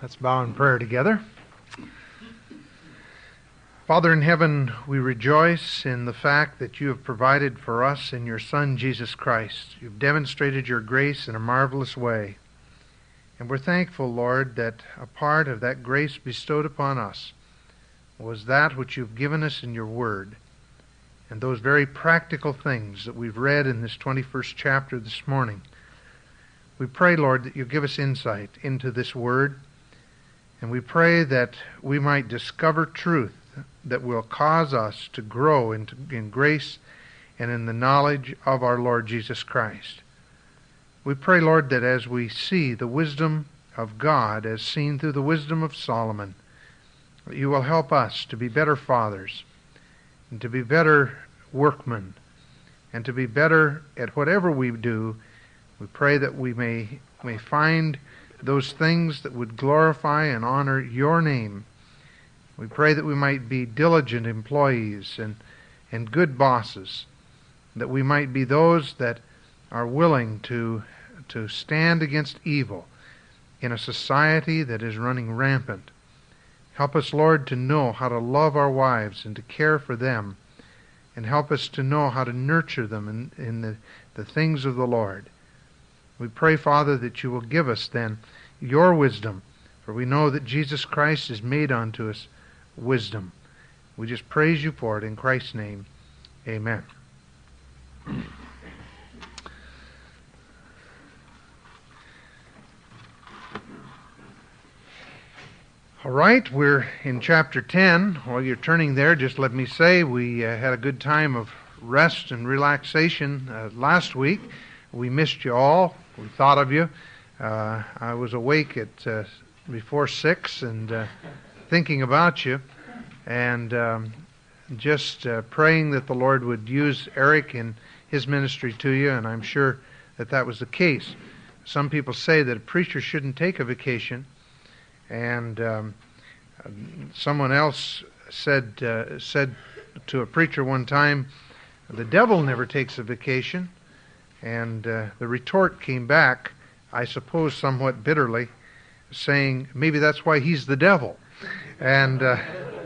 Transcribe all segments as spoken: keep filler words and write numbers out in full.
Let's bow in prayer together. Father in heaven, we rejoice in the fact that you have provided for us in your Son, Jesus Christ. You've demonstrated your grace in a marvelous way. And we're thankful, Lord, that a part of that grace bestowed upon us was that which you've given us in your Word, and those very practical things that we've read in this twenty-first chapter this morning. We pray, Lord, that you give us insight into this Word, and we pray that we might discover truth that will cause us to grow into, in grace and in the knowledge of our Lord Jesus Christ. We pray, Lord, that as we see the wisdom of God as seen through the wisdom of Solomon, that you will help us to be better fathers and to be better workmen and to be better at whatever we do. We pray that we may, may find those things that would glorify and honor your name. We pray that we might be diligent employees and, and good bosses, that we might be those that are willing to, to stand against evil in a society that is running rampant. Help us, Lord, to know how to love our wives and to care for them, and help us to know how to nurture them in, in the, the things of the Lord. We pray, Father, that you will give us then your wisdom, for we know that Jesus Christ has made unto us wisdom. We just praise you for it in Christ's name. Amen. All right, we're in chapter ten. While you're turning there, just let me say we uh, had a good time of rest and relaxation uh, last week. We missed you all. We thought of you. Uh, I was awake at uh, before six and uh, thinking about you, and um, just uh, praying that the Lord would use Eric in his ministry to you, and I'm sure that that was the case. Some people say that a preacher shouldn't take a vacation, and um, someone else said uh, said to a preacher one time, the devil never takes a vacation, and uh, the retort came back, I suppose somewhat bitterly, saying maybe that's why he's the devil. And uh,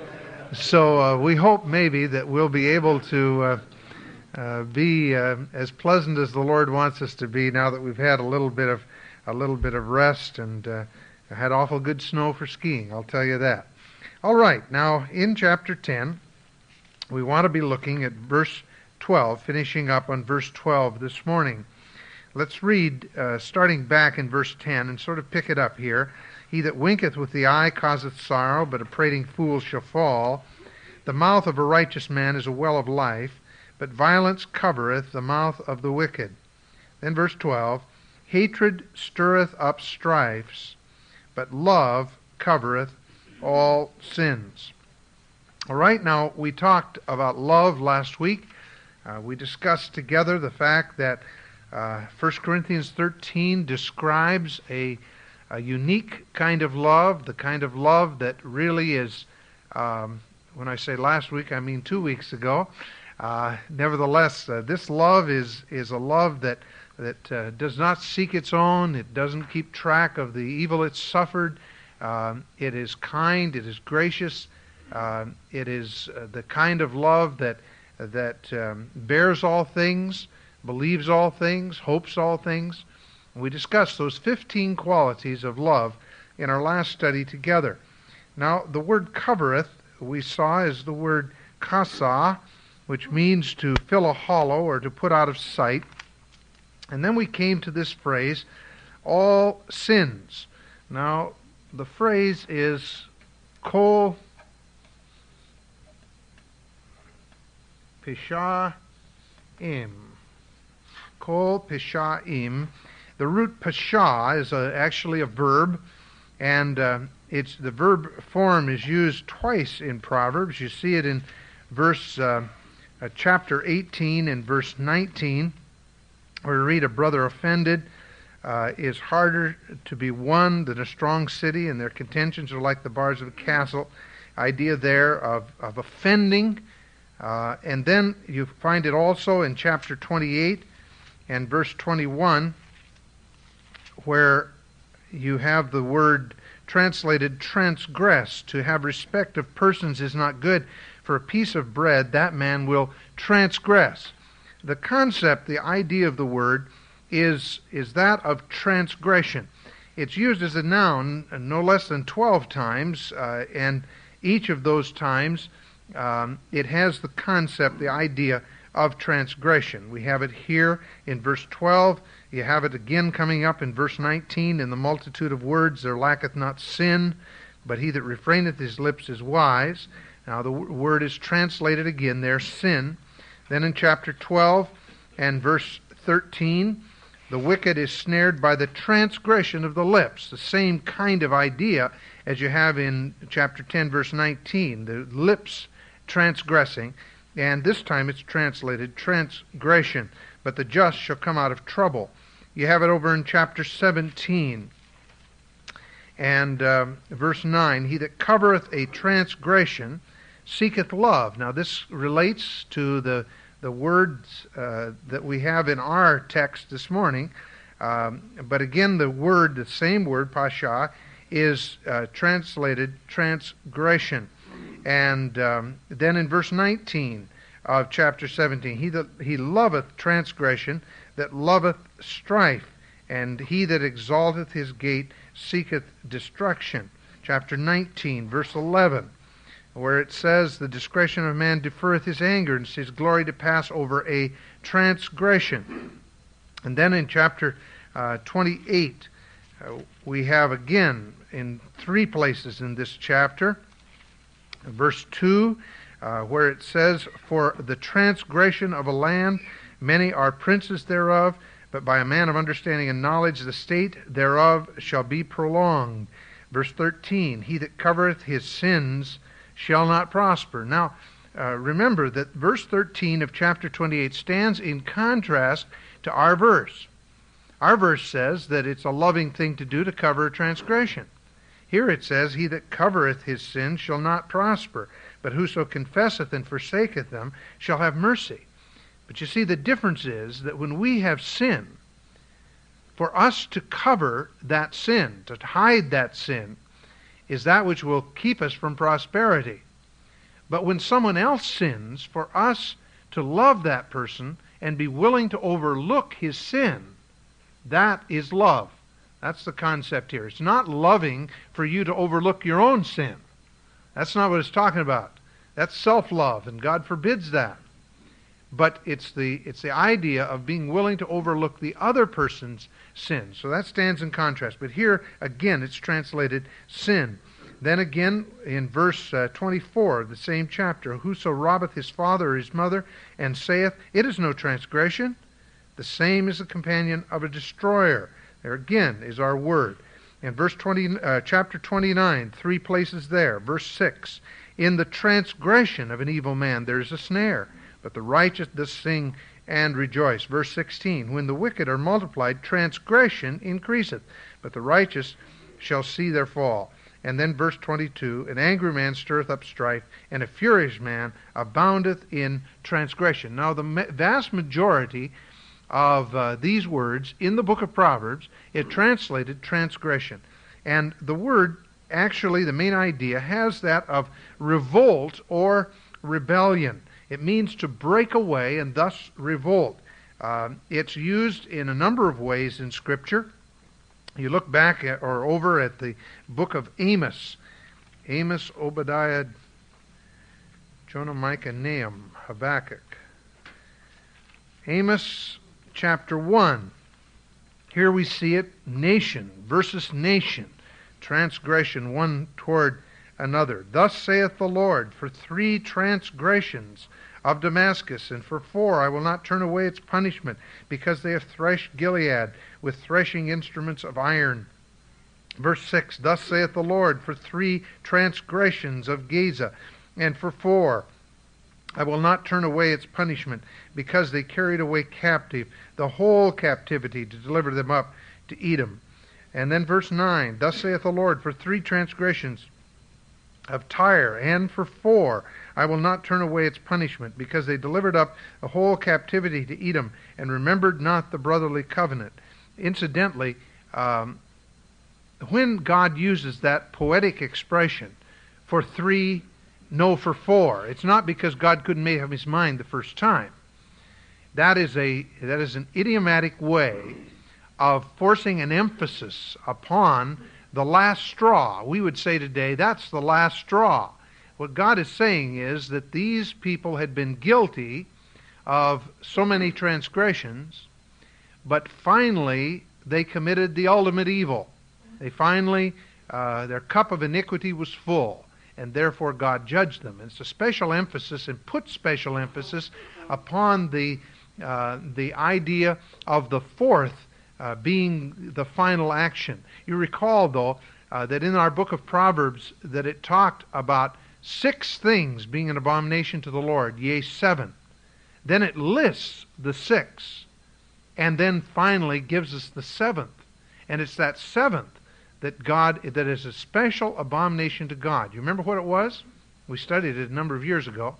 so uh, we hope maybe that we'll be able to uh, uh, be uh, as pleasant as the Lord wants us to be now that we've had a little bit of a little bit of rest and uh, had awful good snow for skiing, I'll tell you that. All right, now in chapter ten, we want to be looking at verse twelve, finishing up on verse twelve this morning. Let's read, uh, starting back in verse ten, and sort of pick it up here. He that winketh with the eye causeth sorrow, but a prating fool shall fall. The mouth of a righteous man is a well of life, but violence covereth the mouth of the wicked. Then verse twelve, hatred stirreth up strifes, but love covereth all sins. All right, now we talked about love last week. Uh, we discussed together the fact that uh, First Corinthians thirteen describes a, a unique kind of love, the kind of love that really is, um, when I say last week, I mean two weeks ago. Uh, nevertheless, uh, this love is, is a love that that uh, does not seek its own. It doesn't keep track of the evil it's suffered. Um, it is kind. It is gracious. Uh, it is uh, the kind of love that that um, bears all things, believes all things, hopes all things. And we discussed those fifteen qualities of love in our last study together. Now, the word covereth, we saw, is the word kasa, which means to fill a hollow or to put out of sight. And then we came to this phrase, all sins. Now, the phrase is kol pishaim. Kol pishaim. The root pasha is a, actually a verb, and uh, it's the verb form is used twice in Proverbs. You see it in verse uh, uh, chapter eighteen and verse nineteen. Where we read, a brother offended uh, is harder to be won than a strong city, and their contentions are like the bars of a castle. Idea there of, of offending. Uh, and then you find it also in chapter twenty-eight and verse twenty-one, where you have the word translated transgress. To have respect of persons is not good. For a piece of bread, that man will transgress. The concept, the idea of the word, is, is that of transgression. It's used as a noun no less than twelve times, uh, and each of those times um, it has the concept, the idea of transgression. We have it here in verse twelve. You have it again coming up in verse nineteen. In the multitude of words there lacketh not sin, but he that refraineth his lips is wise. Now the word is translated again there, sin. Then in chapter twelve and verse thirteen, the wicked is snared by the transgression of the lips. The same kind of idea as you have in chapter ten, verse nineteen, the lips transgressing. And this time it's translated transgression. But the just shall come out of trouble. You have it over in chapter seventeen and um, verse nine. He that covereth a transgression seeketh love. Now this relates to the the words uh, that we have in our text this morning. Um, but again, the word, the same word, pasha, is uh, translated transgression. And um, then in verse nineteen of chapter seventeen, he that he loveth transgression, that loveth strife, and he that exalteth his gate seeketh destruction. Chapter nineteen, verse eleven, where it says, the discretion of man deferreth his anger, and his glory to pass over a transgression. And then in chapter uh, twenty-eight, uh, we have again in three places in this chapter, verse two, uh, where it says, for the transgression of a land, many are princes thereof, but by a man of understanding and knowledge the state thereof shall be prolonged. Verse thirteen, he that covereth his sins shall not prosper. Now, uh, remember that verse thirteen of chapter twenty-eight stands in contrast to our verse. Our verse says that it's a loving thing to do to cover a transgression. Here it says, he that covereth his sins shall not prosper, but whoso confesseth and forsaketh them shall have mercy. But you see, the difference is that when we have sin, for us to cover that sin, to hide that sin, is that which will keep us from prosperity. But when someone else sins, for us to love that person and be willing to overlook his sin, that is love. That's the concept here. It's not loving for you to overlook your own sin. That's not what it's talking about. That's self-love, and God forbids that. But it's the it's the idea of being willing to overlook the other person's sin. So that stands in contrast. But here, again, it's translated sin. Then again, in verse uh, twenty-four of the same chapter, whoso robbeth his father or his mother, and saith, it is no transgression, the same is the companion of a destroyer. There again is our word. In verse twenty, uh, chapter twenty-nine, three places there. Verse six, in the transgression of an evil man there is a snare, but the righteous does sing and rejoice. Verse sixteen, when the wicked are multiplied, transgression increaseth, but the righteous shall see their fall. And then verse twenty-two, an angry man stirreth up strife, and a furious man aboundeth in transgression. Now the vast majority of uh, these words in the book of Proverbs, it translated transgression. And the word, actually, the main idea, has that of revolt or rebellion. It means to break away and thus revolt. Uh, it's used in a number of ways in Scripture. You look back at, or over at the book of Amos. Amos, Obadiah, Jonah, Micah, Nahum, Habakkuk. Amos chapter one. Here we see it, nation versus nation. Transgression one toward another. Thus saith the Lord, for three transgressions of Damascus, and for four I will not turn away its punishment, because they have threshed Gilead with threshing instruments of iron. Verse six, thus saith the Lord, for three transgressions of Gaza, and for four I will not turn away its punishment, because they carried away captive the whole captivity to deliver them up to Edom. And then verse nine, thus saith the Lord, for three transgressions of Tyre, and for four I will not turn away its punishment, because they delivered up the whole captivity to Edom, and remembered not the brotherly covenant. Incidentally, um, when God uses that poetic expression for three, no for four, it's not because God couldn't make up his mind the first time. That is a that is an idiomatic way of forcing an emphasis upon the last straw. We would say today, that's the last straw. What God is saying is that these people had been guilty of so many transgressions, but finally they committed the ultimate evil. They finally, uh, their cup of iniquity was full, and therefore God judged them. And it's a special emphasis, and puts special emphasis upon the uh, the idea of the fourth uh, being the final action. You recall, though, uh, that in our book of Proverbs that it talked about six things being an abomination to the Lord, yea, seven. Then it lists the six, and then finally gives us the seventh. And it's that seventh that God, that is a special abomination to God. You remember what it was? We studied it a number of years ago.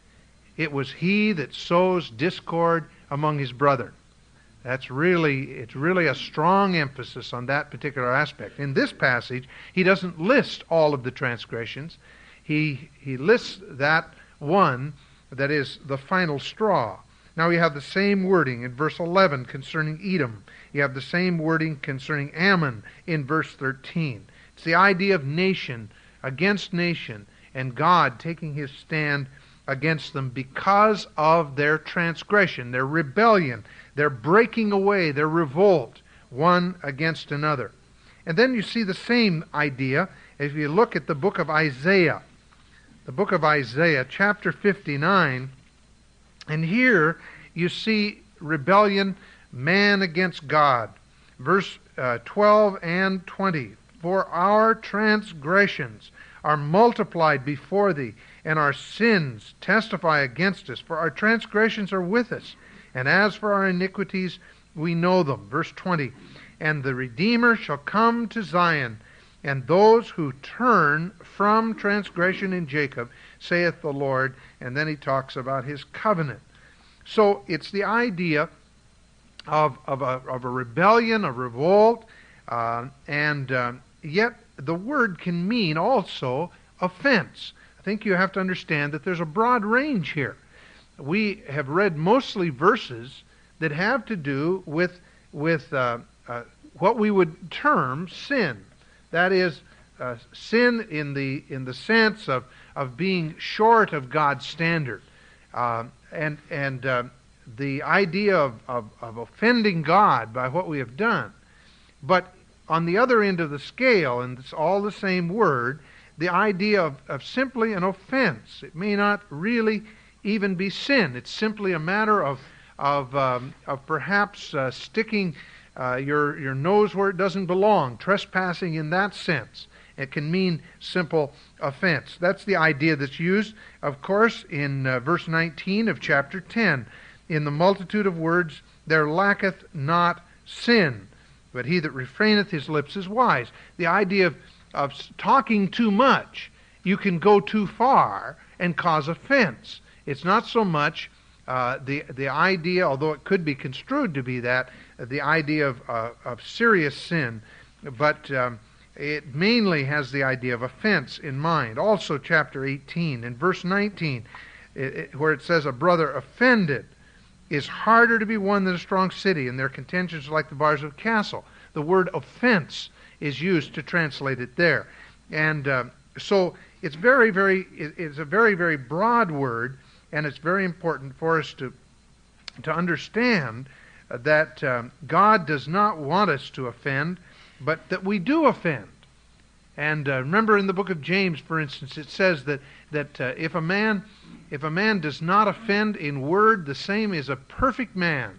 It was he that sows discord among his brethren. That's really, it's really a strong emphasis on that particular aspect. In this passage, he doesn't list all of the transgressions. He, he lists that one that is the final straw. Now we have the same wording in verse eleven concerning Edom. You have the same wording concerning Ammon in verse thirteen. It's the idea of nation against nation, and God taking his stand against them because of their transgression, their rebellion, their breaking away, their revolt, one against another. And then you see the same idea if you look at the book of Isaiah. The book of Isaiah, chapter fifty-nine, and here you see rebellion, man against God. Verse uh, twelve and twenty. For our transgressions are multiplied before thee, and our sins testify against us. For our transgressions are with us, and as for our iniquities, we know them. Verse twenty. And the Redeemer shall come to Zion, and those who turn from transgression in Jacob, saith the Lord. And then he talks about his covenant. So it's the idea of, of, a, of a rebellion, a revolt, uh, and uh, yet the word can mean also offense. I think you have to understand that there's a broad range here. We have read mostly verses that have to do with, with uh, uh, what we would term sin. That is, uh, sin in the in the sense of, of being short of God's standard. Uh, and and uh, the idea of, of, of offending God by what we have done. But on the other end of the scale, and it's all the same word, the idea of, of simply an offense. It may not really even be sin. It's simply a matter of of, um, of perhaps uh, sticking uh, your, your nose where it doesn't belong, trespassing in that sense. It can mean simple offense. That's the idea that's used, of course, in uh, verse nineteen of chapter ten. In the multitude of words there lacketh not sin, but he that refraineth his lips is wise. The idea of, of talking too much, you can go too far and cause offense. It's not so much uh, the the idea, although it could be construed to be that, uh, the idea of, uh, of serious sin, but um, it mainly has the idea of offense in mind. Also chapter eighteen and verse nineteen, it, it, where it says, a brother offended is harder to be won than a strong city, and their contentions are like the bars of a castle. The word offense is used to translate it there. And uh, so it's very, very, it's a very, very broad word, and it's very important for us to, to understand that um, God does not want us to offend, but that we do offend. And uh, remember in the book of James, for instance, it says that, that uh, if a man if a man does not offend in word, the same is a perfect man.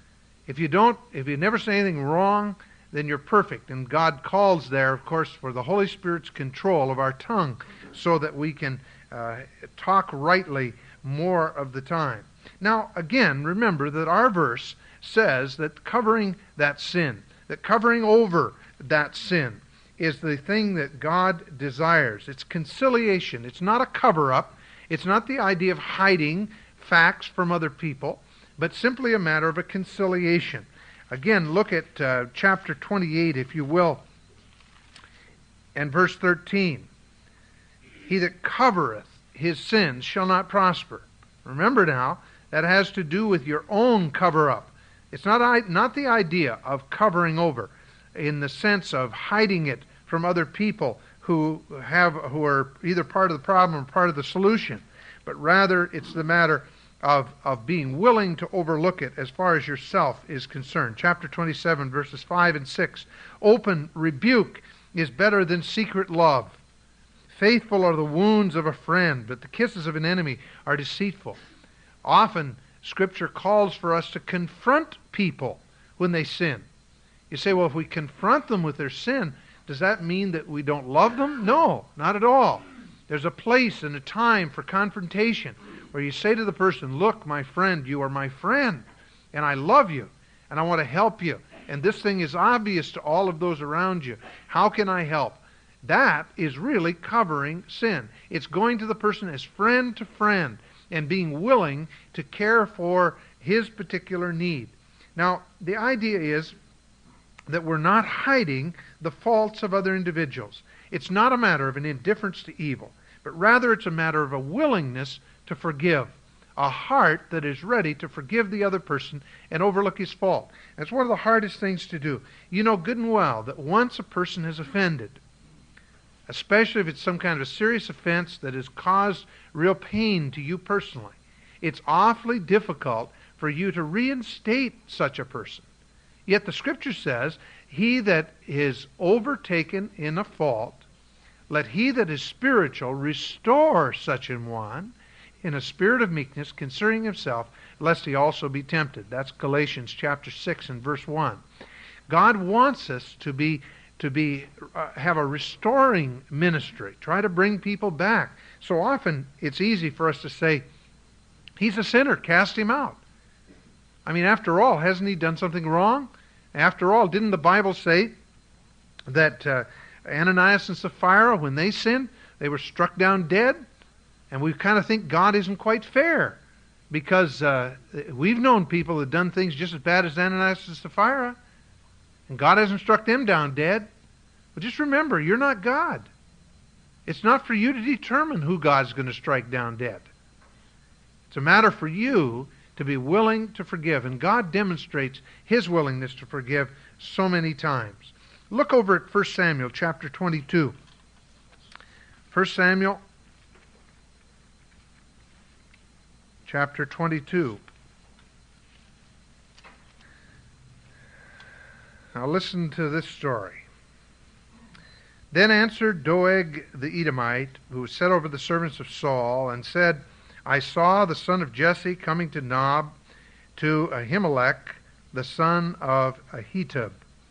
If you don't, if you never say anything wrong, then you're perfect. And God calls there, of course, for the Holy Spirit's control of our tongue so that we can uh, talk rightly more of the time. Now, again, remember that our verse says that covering that sin, that covering over that sin, is the thing that God desires. It's conciliation. It's not a cover-up. It's not the idea of hiding facts from other people, but simply a matter of a conciliation. Again, look at uh, chapter twenty-eight, if you will, And verse thirteen, he that covereth his sins shall not prosper. Remember now, that has to do with your own cover-up. It's not, not the idea of covering over in the sense of hiding it from other people who have who are either part of the problem or part of the solution, but rather it's the matter of, of being willing to overlook it as far as yourself is concerned. Chapter twenty-seven, verses five and six. Open rebuke is better than secret love. Faithful are the wounds of a friend, but the kisses of an enemy are deceitful. Often, Scripture calls for us to confront people when they sin. You say, well, if we confront them with their sin, does that mean that we don't love them? No, not at all. There's a place and a time for confrontation where you say to the person, look, my friend, you are my friend, and I love you, and I want to help you. And this thing is obvious to all of those around you. How can I help? That is really covering sin. It's going to the person as friend to friend and being willing to care for his particular need. Now, the idea is that we're not hiding the faults of other individuals. It's not a matter of an indifference to evil, but rather it's a matter of a willingness to forgive, a heart that is ready to forgive the other person and overlook his fault. It's one of the hardest things to do. You know good and well that once a person has offended, especially if it's some kind of a serious offense that has caused real pain to you personally, it's awfully difficult for you to reinstate such a person. Yet the Scripture says, he that is overtaken in a fault, let he that is spiritual restore such an one in a spirit of meekness, considering himself, lest he also be tempted. That's Galatians chapter six and verse one. God wants us to be to be uh, have a restoring ministry. Try to bring people back. So often it's easy for us to say, he's a sinner, cast him out. I mean, after all, hasn't he done something wrong? After all, didn't the Bible say that uh, Ananias and Sapphira, when they sinned, they were struck down dead? And we kind of think God isn't quite fair because uh, we've known people that have done things just as bad as Ananias and Sapphira, and God hasn't struck them down dead. But just remember, you're not God. It's not for you to determine who God's going to strike down dead. It's a matter for you to be willing to forgive. And God demonstrates His willingness to forgive so many times. Look over at First Samuel chapter twenty-two. First Samuel chapter twenty-two. Now listen to this story. Then answered Doeg the Edomite, who was set over the servants of Saul, and said, I saw the son of Jesse coming to Nob, to Ahimelech, the son of Ahitub.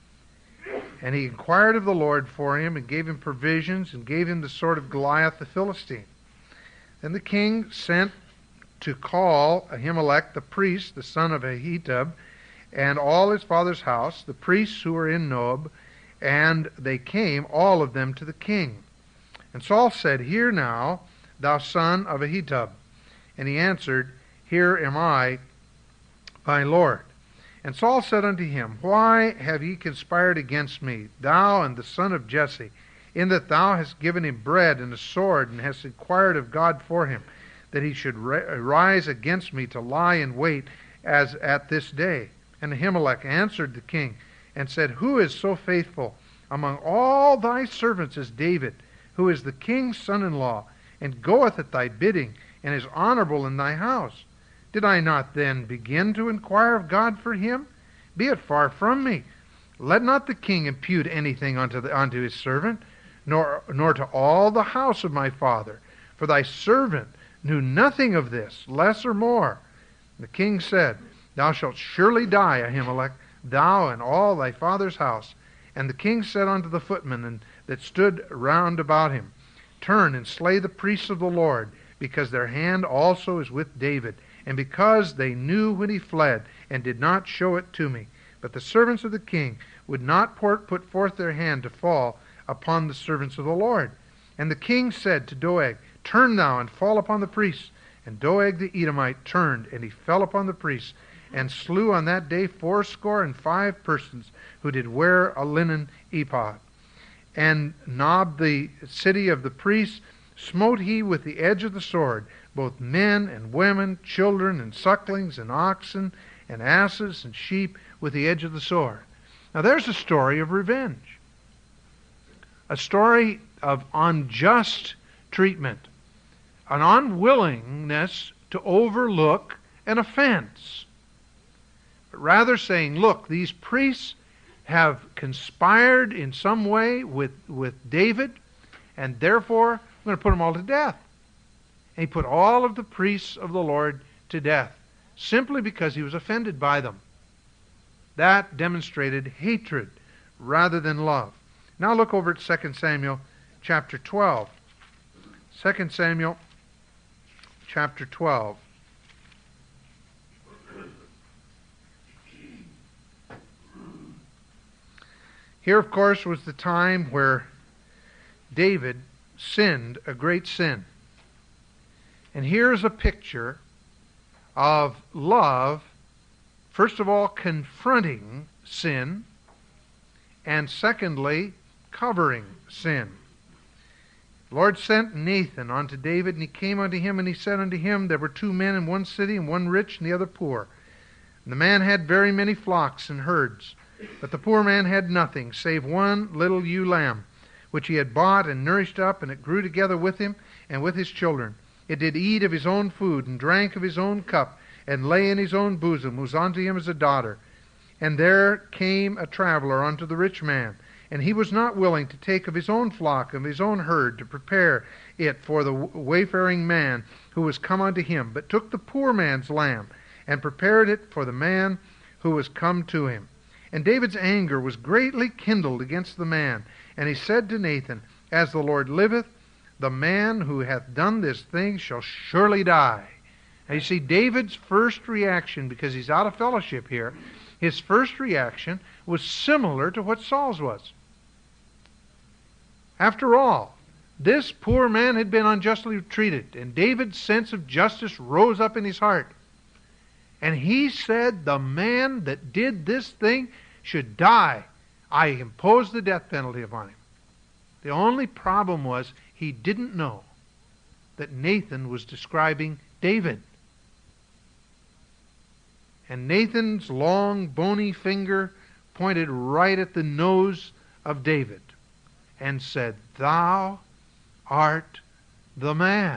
And he inquired of the Lord for him, and gave him provisions, and gave him the sword of Goliath the Philistine. Then the king sent to call Ahimelech the priest, the son of Ahitub, and all his father's house, the priests who were in Nob, and they came, all of them, to the king. And Saul said, Hear now, thou son of Ahitub. And he answered, Here am I, my Lord. And Saul said unto him, Why have ye conspired against me, thou and the son of Jesse, in that thou hast given him bread and a sword, and hast inquired of God for him, that he should rise against me to lie in wait, as at this day? And Ahimelech answered the king, and said, Who is so faithful among all thy servants as David, who is the king's son-in-law, and goeth at thy bidding, and is honorable in thy house? Did I not then begin to inquire of God for him? Be it far from me. Let not the king impute anything unto, the, unto his servant, nor, nor to all the house of my father. For thy servant knew nothing of this, less or more. The king said, Thou shalt surely die, Ahimelech, thou and all thy father's house. And the king said unto the footmen and that stood round about him, Turn and slay the priests of the Lord, because their hand also is with David, and because they knew when he fled, and did not show it to me. But the servants of the king would not put forth their hand to fall upon the servants of the Lord. And the king said to Doeg, Turn thou and fall upon the priests. And Doeg the Edomite turned, and he fell upon the priests, and slew on that day fourscore and five persons who did wear a linen ephod. and Nob the city of the priests smote he with the edge of the sword, both men and women, children and sucklings and oxen and asses and sheep with the edge of the sword. Now there's a story of revenge. A story of unjust treatment. An unwillingness to overlook an offense. But rather saying, look, these priests have conspired in some way with, with David, and therefore I'm going to put them all to death. And he put all of the priests of the Lord to death, simply because he was offended by them. That demonstrated hatred rather than love. Now look over at Second Samuel chapter twelve. Second Samuel chapter twelve. Here, of course, was the time where David sinned a great sin. And here's a picture of love, first of all, confronting sin, and secondly, covering sin. The Lord sent Nathan unto David, and he came unto him, and he said unto him, there were two men in one city, and one rich, and the other poor. And the man had very many flocks and herds, but the poor man had nothing, save one little ewe lamb, which he had bought and nourished up, and it grew together with him and with his children. It did eat of his own food, and drank of his own cup, and lay in his own bosom, was unto him as a daughter. And there came a traveler unto the rich man, and he was not willing to take of his own flock, of his own herd, to prepare it for the wayfaring man who was come unto him, but took the poor man's lamb, and prepared it for the man who was come to him. And David's anger was greatly kindled against the man, and he said to Nathan, as the Lord liveth, the man who hath done this thing shall surely die. Now you see, David's first reaction, because he's out of fellowship here, his first reaction was similar to what Saul's was. After all, this poor man had been unjustly treated, and David's sense of justice rose up in his heart. And he said, the man that did this thing should die. I imposed the death penalty upon him. The only problem was he didn't know that Nathan was describing David. And Nathan's long, bony finger pointed right at the nose of David and said, thou art the man.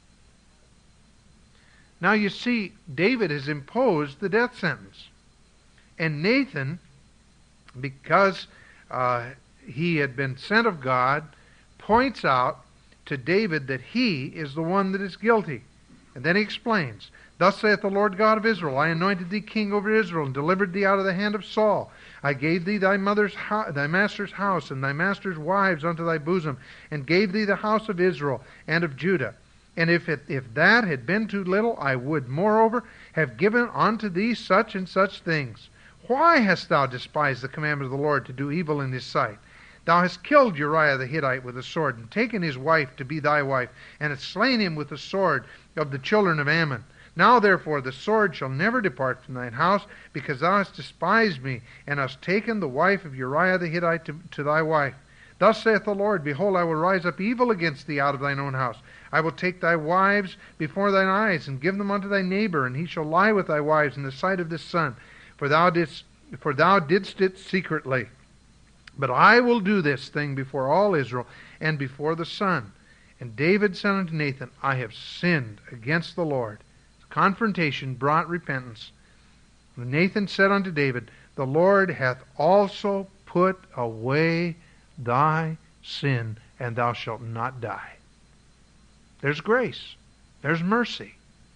Now you see, David has imposed the death sentence. And Nathan, because uh, he had been sent of God, points out to David that he is the one that is guilty. And then he explains, thus saith the Lord God of Israel, I anointed thee king over Israel, and delivered thee out of the hand of Saul. I gave thee thy mother's ho- thy master's house, and thy master's wives unto thy bosom, and gave thee the house of Israel and of Judah. And if it, if that had been too little, I would moreover have given unto thee such and such things. Why hast thou despised the commandment of the Lord to do evil in his sight? Thou hast killed Uriah the Hittite with a sword, and taken his wife to be thy wife, and hast slain him with the sword of the children of Ammon. Now therefore the sword shall never depart from thine house, because thou hast despised me, and hast taken the wife of Uriah the Hittite to, to thy wife. Thus saith the Lord, behold, I will rise up evil against thee out of thine own house. I will take thy wives before thine eyes, and give them unto thy neighbor, and he shall lie with thy wives in the sight of this sun. For thou didst, for thou didst it secretly. But I will do this thing before all Israel, and before the sun. And David said unto Nathan, I have sinned against the Lord. Confrontation brought repentance. And Nathan said unto David, the Lord hath also put away thy sin, and thou shalt not die. There's grace. There's mercy.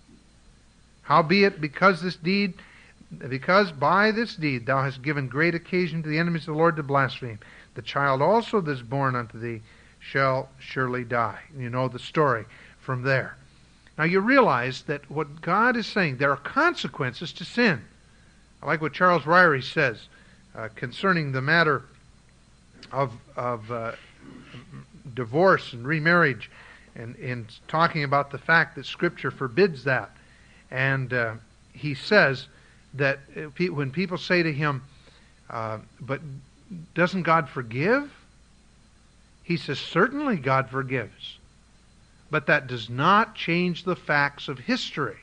Howbeit, because this deed, because by this deed thou hast given great occasion to the enemies of the Lord to blaspheme, the child also that is born unto thee shall surely die. You know the story from there. Now you realize that what God is saying, there are consequences to sin. I like what Charles Ryrie says uh, concerning the matter of, of uh, divorce and remarriage, and in talking about the fact that Scripture forbids that. And uh, he says that when people say to him, uh, but doesn't God forgive? He says, certainly God forgives. But that does not change the facts of history.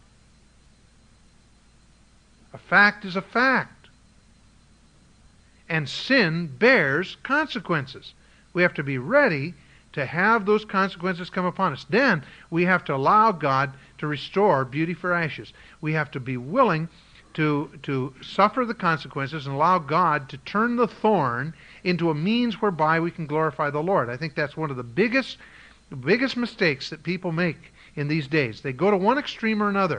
A fact is a fact. And sin bears consequences. We have to be ready to have those consequences come upon us. Then we have to allow God to restore beauty for ashes. We have to be willing to, to suffer the consequences and allow God to turn the thorn into a means whereby we can glorify the Lord. I think that's one of the biggest, biggest mistakes that people make in these days. They go to one extreme or another.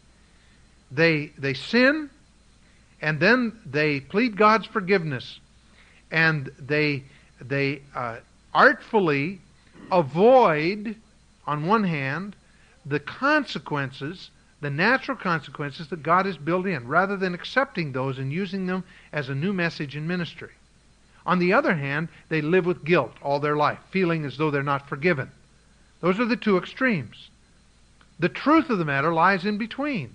They, they sin, and then they plead God's forgiveness, and they, they uh, artfully avoid, on one hand, the consequences, the natural consequences that God has built in, rather than accepting those and using them as a new message in ministry. On the other hand, they live with guilt all their life, feeling as though they're not forgiven. Those are the two extremes. The truth of the matter lies in between.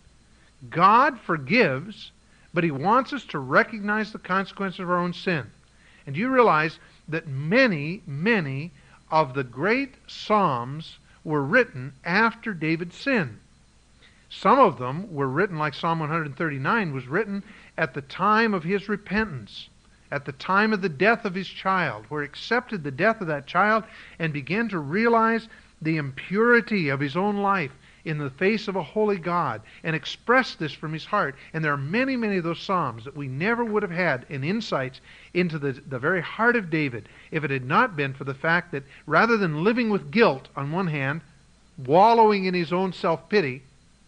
God forgives, but He wants us to recognize the consequences of our own sin. And you realize that many, many of the great Psalms were written after David sinned. Some of them were written, like Psalm one thirty-nine was written at the time of his repentance, at the time of the death of his child, where he accepted the death of that child and began to realize the impurity of his own life in the face of a holy God, and expressed this from his heart. And there are many, many of those Psalms that we never would have had in insights into the, the very heart of David if it had not been for the fact that rather than living with guilt on one hand, wallowing in his own self-pity,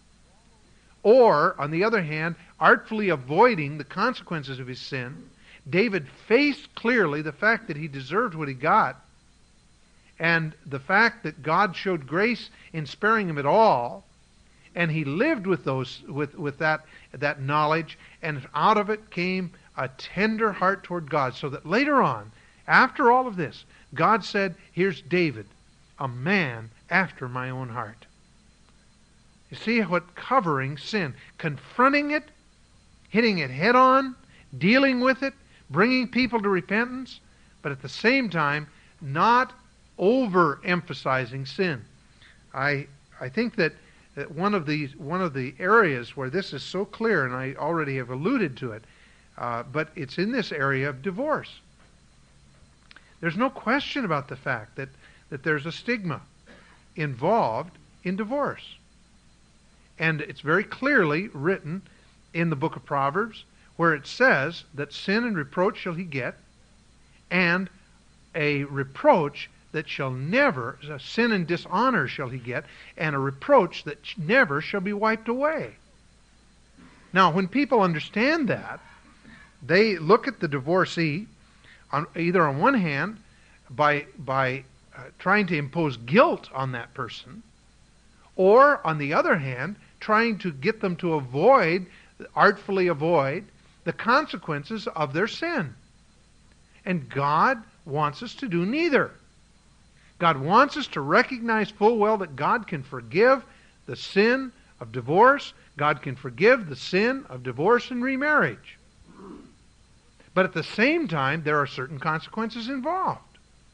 or, on the other hand, artfully avoiding the consequences of his sin, David faced clearly the fact that he deserved what he got, and the fact that God showed grace in sparing him at all, and he lived with those with, with that, that knowledge, and out of it came a tender heart toward God, so that later on, after all of this, God said, here's David, a man after my own heart. You see what covering sin, confronting it, hitting it head on, dealing with it, bringing people to repentance, but at the same time, not overemphasizing sin. I I think that, that one of the one of the areas where this is so clear, and I already have alluded to it, uh, but it's in this area of divorce. There's no question about the fact that, that there's a stigma involved in divorce. And it's very clearly written in the book of Proverbs, where it says that sin and reproach shall he get, and a reproach that shall never, a sin and dishonor shall he get, and a reproach that never shall be wiped away. Now, when people understand that, they look at the divorcee, on, either on one hand, by, by uh, trying to impose guilt on that person, or on the other hand, trying to get them to avoid, artfully avoid, the consequences of their sin. And God wants us to do neither. God wants us to recognize full well that God can forgive the sin of divorce. God can forgive the sin of divorce and remarriage. But at the same time, there are certain consequences involved.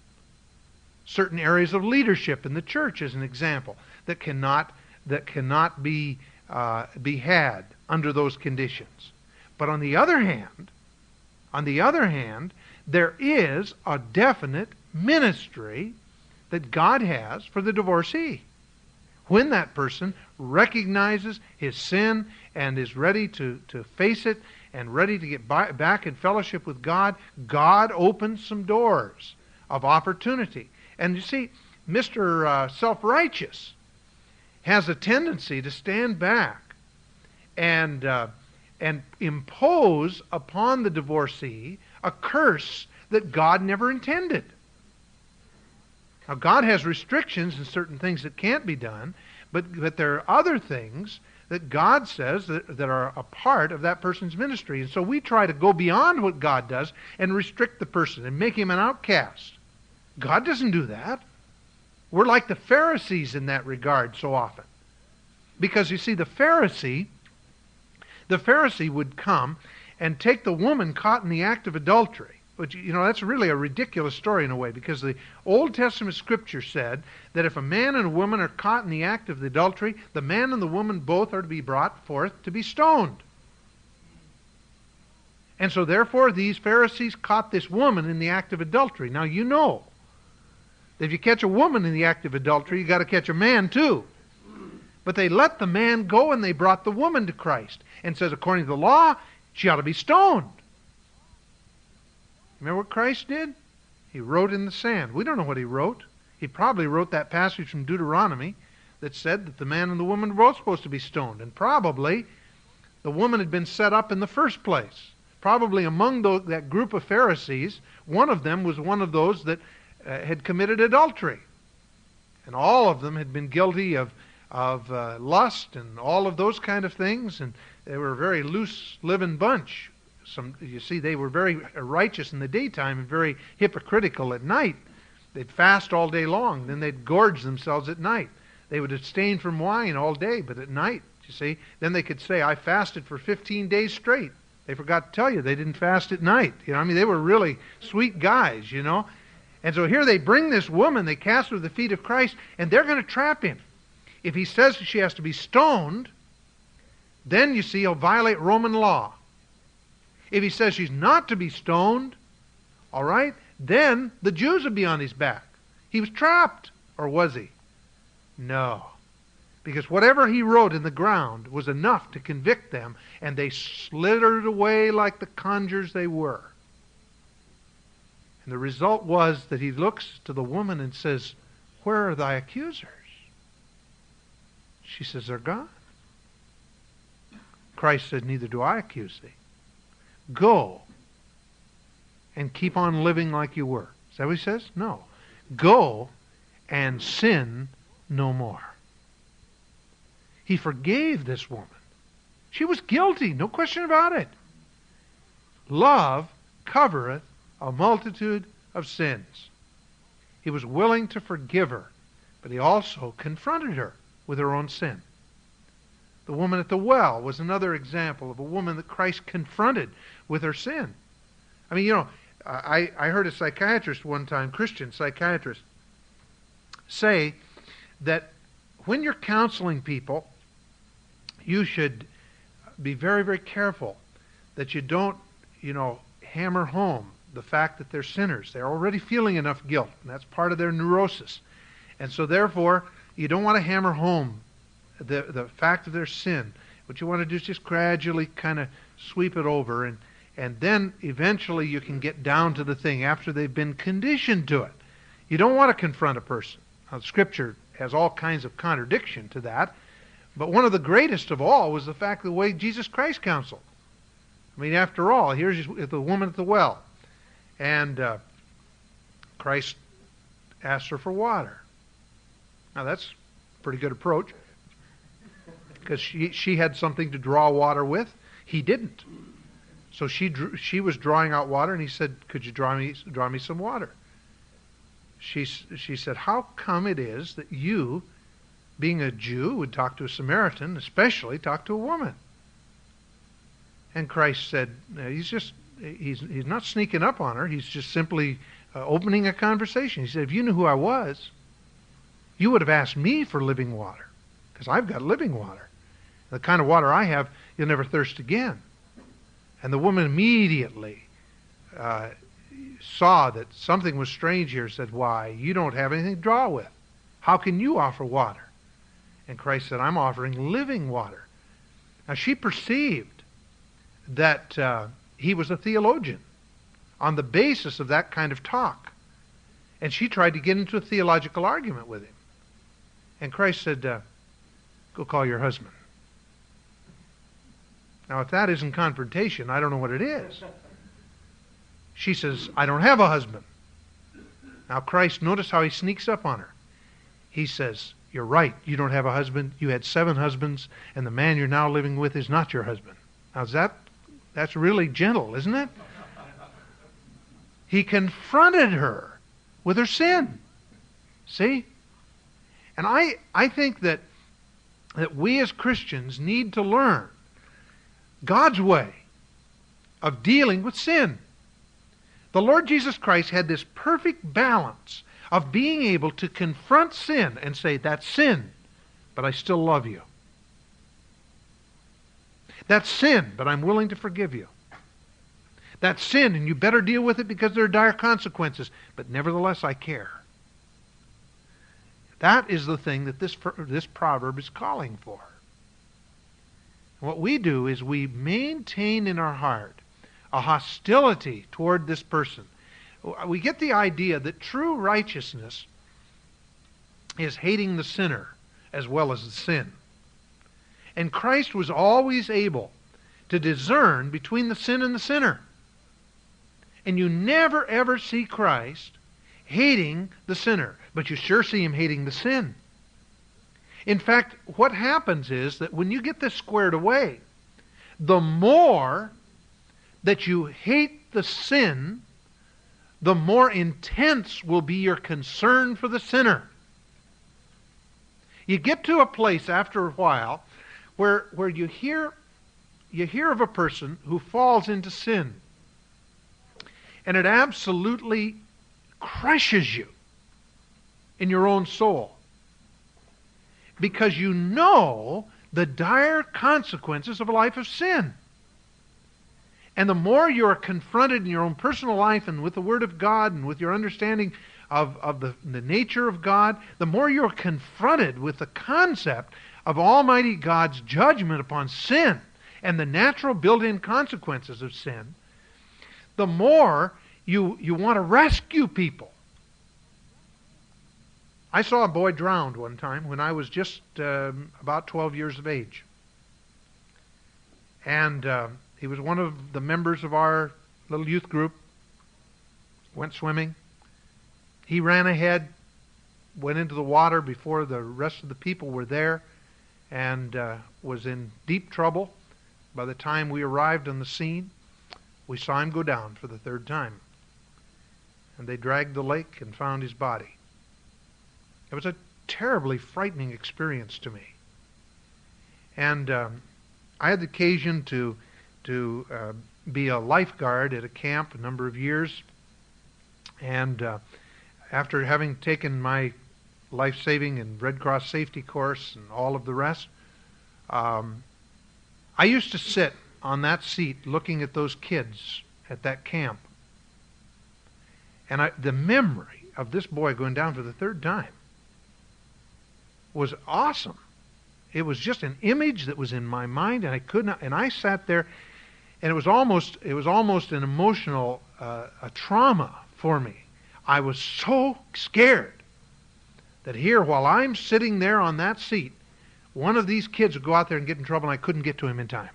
Certain areas of leadership in the church, as an example, that cannot that cannot be uh, be had under those conditions. But on the other hand, on the other hand, there is a definite ministry that God has for the divorcee. When that person recognizes his sin and is ready to, to face it and ready to get by, back in fellowship with God, God opens some doors of opportunity. And you see, Mister Uh, self-righteous has a tendency to stand back and uh, and impose upon the divorcee a curse that God never intended. Now, God has restrictions in certain things that can't be done, but, but there are other things that God says that, that are a part of that person's ministry. And so we try to go beyond what God does and restrict the person and make him an outcast. God doesn't do that. We're like the Pharisees in that regard so often. Because you see, the Pharisee, the Pharisee would come and take the woman caught in the act of adultery, But, you know, that's really a ridiculous story in a way, because the Old Testament Scripture said that if a man and a woman are caught in the act of adultery, the man and the woman both are to be brought forth to be stoned. And so therefore these Pharisees caught this woman in the act of adultery. Now you know that if you catch a woman in the act of adultery, you've got to catch a man too. But they let the man go and they brought the woman to Christ. And says according to the law, she ought to be stoned. Remember what Christ did? He wrote in the sand. We don't know what he wrote. He probably wrote that passage from Deuteronomy that said that the man and the woman were both supposed to be stoned. And probably the woman had been set up in the first place. Probably among those, that group of Pharisees, one of them was one of those that uh, had committed adultery. And all of them had been guilty of, of uh, lust and all of those kind of things. And they were a very loose-living bunch. Some, you see, they were very righteous in the daytime and very hypocritical at night. They'd fast all day long, then they'd gorge themselves at night. They would abstain from wine all day, but at night, you see, then they could say, I fasted for fifteen days straight. They forgot to tell you they didn't fast at night. You know, I mean, they were really sweet guys, you know. And so here they bring this woman, they cast her at the feet of Christ, and they're going to trap him. If he says she has to be stoned, then, you see, he'll violate Roman law. If he says she's not to be stoned, all right, then the Jews would be on his back. He was trapped, or was he? No. Because whatever he wrote in the ground was enough to convict them, and they slithered away like the conjurers they were. And the result was that he looks to the woman and says, where are thy accusers? She says, they're gone. Christ said, neither do I accuse thee. Go and keep on living like you were. Is that what he says? No. Go and sin no more. He forgave this woman. She was guilty, no question about it. Love covereth a multitude of sins. He was willing to forgive her, but he also confronted her with her own sin. The woman at the well was another example of a woman that Christ confronted with her sin. I mean, you know, I, I heard a psychiatrist one time, Christian psychiatrist, say that when you're counseling people, you should be very, very careful that you don't, you know, hammer home the fact that they're sinners. They're already feeling enough guilt, and that's part of their neurosis. And so therefore, you don't want to hammer home the, the fact of their sin. What you want to do is just gradually kind of sweep it over, and, and then eventually you can get down to the thing after they've been conditioned to it. You don't want to confront a person. Now, Scripture has all kinds of contradiction to that, but one of the greatest of all was the fact of the way Jesus Christ counseled. I mean, after all, here's the woman at the well, and uh, Christ asked her for water. Now, that's a pretty good approach, because she, she had something to draw water with. He didn't. So she drew, she was drawing out water, and he said, could you draw me, draw me some water? She, she said, how come it is that you, being a Jew, would talk to a Samaritan, especially talk to a woman? And Christ said, he's just, he's, he's not sneaking up on her. He's just simply uh, opening a conversation. He said, if you knew who I was, you would have asked me for living water, because I've got living water. The kind of water I have, you'll never thirst again. And the woman immediately uh, saw that something was strange here, said, why, you don't have anything to draw with. How can you offer water? And Christ said, I'm offering living water. Now she perceived that uh, he was a theologian on the basis of that kind of talk. And she tried to get into a theological argument with him. And Christ said, uh, go call your husband. Now, if that isn't confrontation, I don't know what it is. She says, I don't have a husband. Now, Christ, notice how he sneaks up on her. He says, you're right, you don't have a husband. You had seven husbands, and the man you're now living with is not your husband. Now, is that, that's really gentle, isn't it? He confronted her with her sin. See? And I, I think that, that we as Christians need to learn God's way of dealing with sin. The Lord Jesus Christ had this perfect balance of being able to confront sin and say, that's sin, but I still love you. That's sin, but I'm willing to forgive you. That's sin, and you better deal with it because there are dire consequences, but nevertheless I care. That is the thing that this, this proverb is calling for. What we do is we maintain in our heart a hostility toward this person. We get the idea that true righteousness is hating the sinner as well as the sin. And Christ was always able to discern between the sin and the sinner. And you never ever see Christ hating the sinner, but you sure see him hating the sin. In fact, what happens is that when you get this squared away, the more that you hate the sin, the more intense will be your concern for the sinner. You get to a place after a while where, where you hear, you hear of a person who falls into sin, and it absolutely crushes you in your own soul, because you know the dire consequences of a life of sin. And the more you are confronted in your own personal life and with the Word of God and with your understanding of, of the, the nature of God, the more you are confronted with the concept of Almighty God's judgment upon sin and the natural built-in consequences of sin, the more you, you want to rescue people. I saw a boy drowned one time when I was just um, about twelve years of age. And uh, he was one of the members of our little youth group, went swimming. He ran ahead, went into the water before the rest of the people were there, and uh, was in deep trouble. By the time we arrived on the scene, we saw him go down for the third time. And they dragged the lake and found his body. It was a terribly frightening experience to me. And um, I had the occasion to, to uh, be a lifeguard at a camp a number of years. And uh, after having taken my life-saving and Red Cross safety course and all of the rest, um, I used to sit on that seat looking at those kids at that camp. And I, the memory of this boy going down for the third time was awesome. It was just an image that was in my mind, and I could not. And I sat there, and it was almost it was almost an emotional uh, a trauma for me. I was so scared that here, while I'm sitting there on that seat, one of these kids would go out there and get in trouble, and I couldn't get to him in time.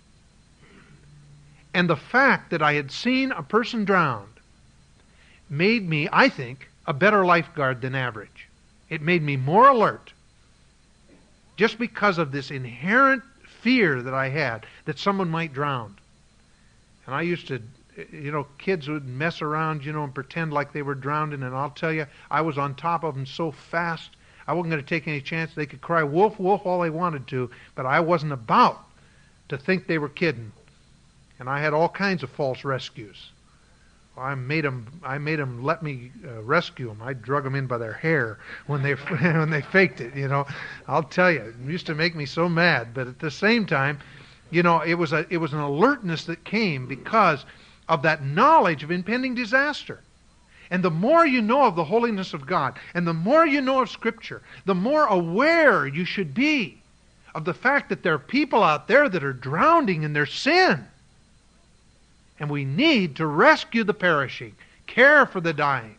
And the fact that I had seen a person drowned made me, I think, a better lifeguard than average. It made me more alert, just because of this inherent fear that I had that someone might drown. And I used to, you know, kids would mess around, you know, and pretend like they were drowning, and I'll tell you, I was on top of them so fast, I wasn't going to take any chance. They could cry wolf, wolf all they wanted to, but I wasn't about to think they were kidding. And I had all kinds of false rescues. I made them. I made them let me uh, rescue them. I drug them in by their hair when they when they faked it. You know, I'll tell you, it used to make me so mad. But at the same time, you know, it was a it was an alertness that came because of that knowledge of impending disaster. And the more you know of the holiness of God, and the more you know of Scripture, the more aware you should be of the fact that there are people out there that are drowning in their sin. And we need to rescue the perishing, care for the dying.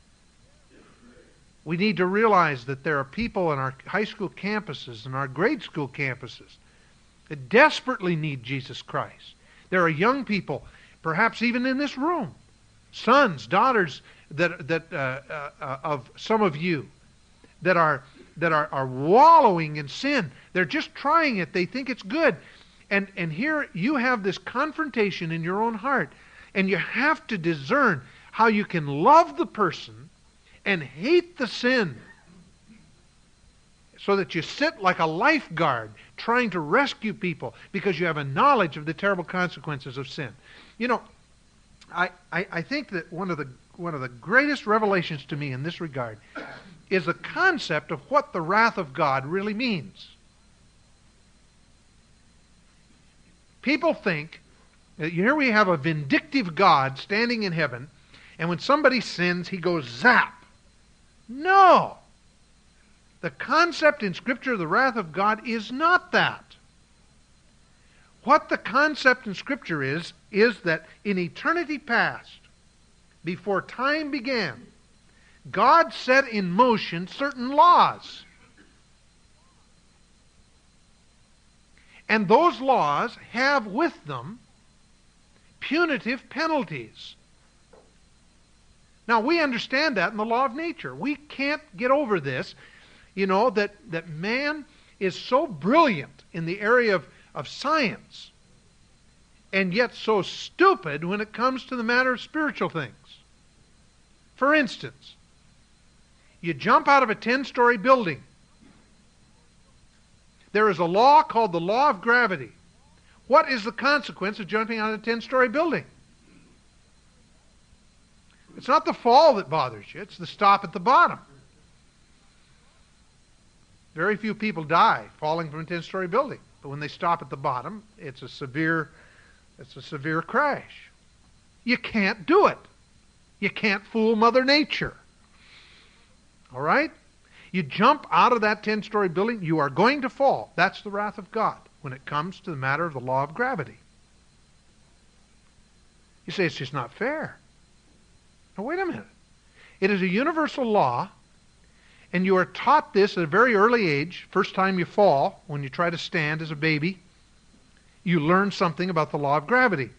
We need to realize that there are people in our high school campuses and our grade school campuses that desperately need Jesus Christ. There are young people, perhaps even in this room, sons, daughters that that uh, uh, of some of you that are that are, are wallowing in sin. They're just trying it. They think it's good. And and here you have this confrontation in your own heart. And you have to discern how you can love the person and hate the sin, so that you sit like a lifeguard trying to rescue people because you have a knowledge of the terrible consequences of sin. You know, I, I, I think that one of the one of the greatest revelations to me in this regard is the concept of what the wrath of God really means. People think that here we have a vindictive God standing in heaven, and when somebody sins, he goes zap. No! The concept in Scripture of the wrath of God is not that. What the concept in Scripture is, is that in eternity past, before time began, God set in motion certain laws. And those laws have with them punitive penalties. Now, we understand that in the law of nature. We can't get over this, you know, that, that man is so brilliant in the area of, of science, and yet so stupid when it comes to the matter of spiritual things. For instance, you jump out of a ten-story building. There is a law called the law of gravity. What is the consequence of jumping out of a ten-story building? It's not the fall that bothers you, it's the stop at the bottom. Very few people die falling from a ten-story building, but when they stop at the bottom, it's a severe, it's a severe crash. You can't do it. You can't fool Mother Nature. All right? You jump out of that ten-story building, you are going to fall. That's the wrath of God when it comes to the matter of the law of gravity. You say, it's just not fair. Now, wait a minute. It is a universal law, and you are taught this at a very early age. First time you fall, when you try to stand as a baby, you learn something about the law of gravity.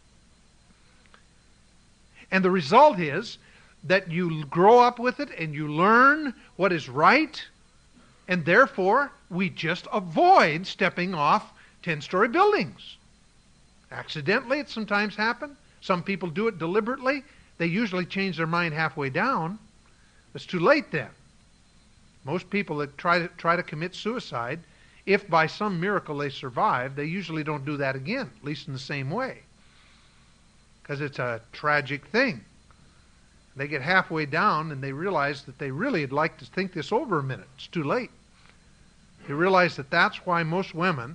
And the result is that you grow up with it and you learn what is right, and therefore we just avoid stepping off ten-story buildings. Accidentally, it sometimes happens. Some people do it deliberately. They usually change their mind halfway down. It's too late then. Most people that try to, try to commit suicide, if by some miracle they survive, they usually don't do that again, at least in the same way. Because it's a tragic thing. They get halfway down and they realize that they really would like to think this over a minute. It's too late. They realize that that's why most women,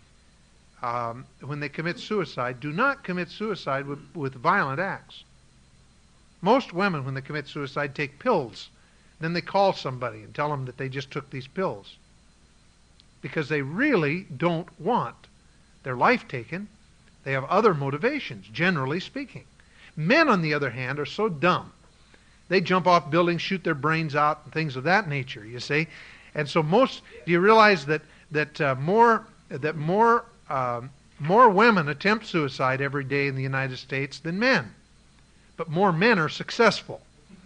um, when they commit suicide, do not commit suicide with, with violent acts. Most women, when they commit suicide, take pills. Then they call somebody and tell them that they just took these pills. Because they really don't want their life taken. They have other motivations, generally speaking. Men, on the other hand, are so dumb. They jump off buildings, shoot their brains out, and things of that nature, you see. And so most, do you realize that, that uh, more, that more, um, more women attempt suicide every day in the United States than men? But more men are successful.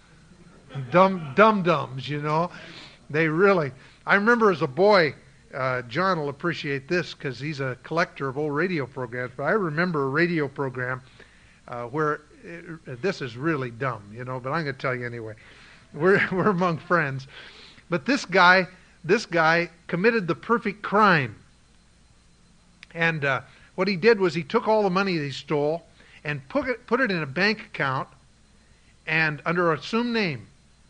Dumb, dum-dums, you know. They really, I remember as a boy, uh, John will appreciate this because he's a collector of old radio programs, but I remember a radio program uh, where, it, this is really dumb, you know, but I'm going to tell you anyway. We're, we're among friends. But this guy, this guy committed the perfect crime. And uh, what he did was he took all the money that he stole and put it, put it in a bank account and under an assumed name.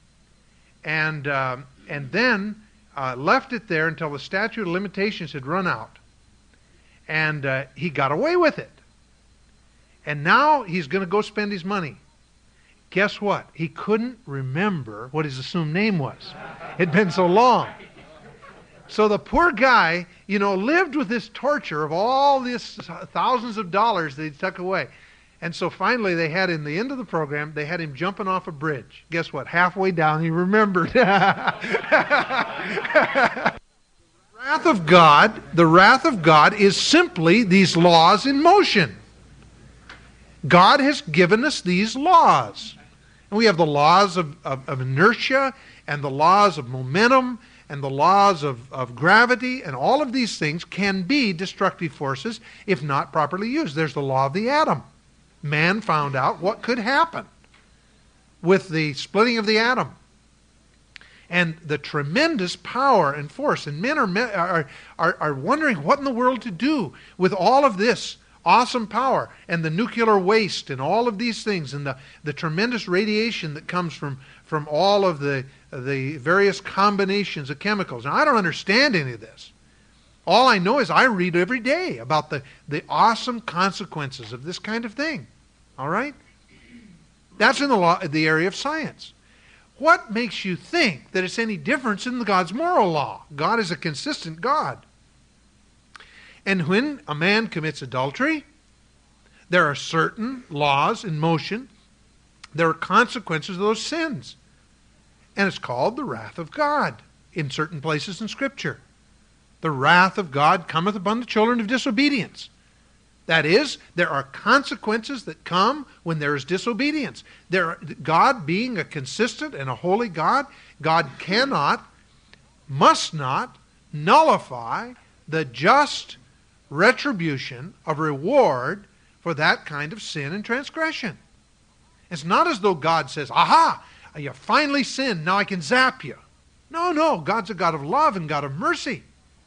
And, uh, and then uh, left it there until the statute of limitations had run out. And uh, he got away with it. And now he's going to go spend his money. Guess what? He couldn't remember what his assumed name was. It had been so long. So the poor guy, you know, lived with this torture of all these thousands of dollars that he took away. And so finally they had, in the end of the program, they had him jumping off a bridge. Guess what? Halfway down he remembered. The wrath of God, the wrath of God is simply these laws in motion. God has given us these laws. And we have the laws of, of, of inertia and the laws of momentum and the laws of, of gravity, and all of these things can be destructive forces if not properly used. There's the law of the atom. Man found out what could happen with the splitting of the atom. And the tremendous power and force. And men are, are, are, are wondering what in the world to do with all of this, awesome power and the nuclear waste and all of these things and the, the tremendous radiation that comes from, from all of the, the various combinations of chemicals. Now, I don't understand any of this. All I know is I read every day about the, the awesome consequences of this kind of thing. All right? That's in the, law, the area of science. What makes you think that it's any difference in God's moral law? God is a consistent God. And when a man commits adultery, there are certain laws in motion. There are consequences of those sins. And it's called the wrath of God in certain places in Scripture. The wrath of God cometh upon the children of disobedience. That is, there are consequences that come when there is disobedience. There, are, God being a consistent and a holy God, God cannot, must not nullify the just retribution of reward for that kind of sin and transgression. It's not as though God says, aha, you finally sinned, now I can zap you. No, no, God's a God of love and God of mercy.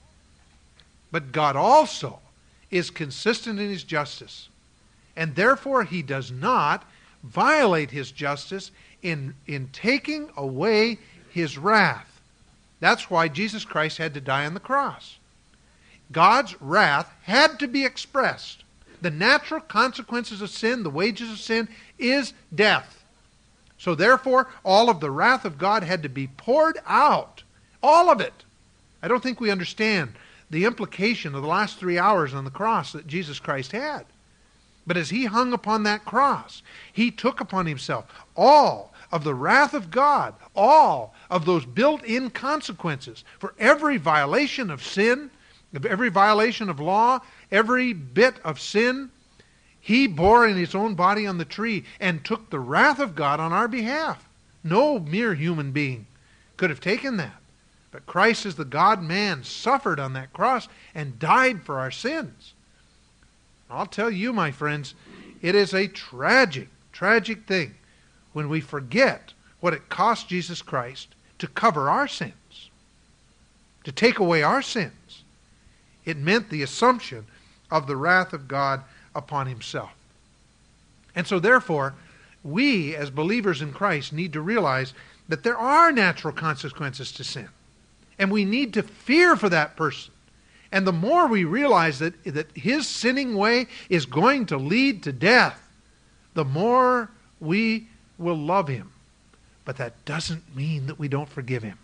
But God also is consistent in His justice. And therefore He does not violate His justice in, in taking away His wrath. That's why Jesus Christ had to die on the cross. God's wrath had to be expressed. The natural consequences of sin, the wages of sin, is death. So therefore, all of the wrath of God had to be poured out. All of it. I don't think we understand the implication of the last three hours on the cross that Jesus Christ had. But as He hung upon that cross, He took upon Himself all of the wrath of God, all of those built-in consequences for every violation of sin, every violation of law, every bit of sin. He bore in His own body on the tree and took the wrath of God on our behalf. No mere human being could have taken that. But Christ as the God-man suffered on that cross and died for our sins. I'll tell you, my friends, it is a tragic, tragic thing when we forget what it cost Jesus Christ to cover our sins, to take away our sins. It meant the assumption of the wrath of God upon Himself. And so therefore, we as believers in Christ need to realize that there are natural consequences to sin. And we need to fear for that person. And the more we realize that, that his sinning way is going to lead to death, the more we will love him. But that doesn't mean that we don't forgive him.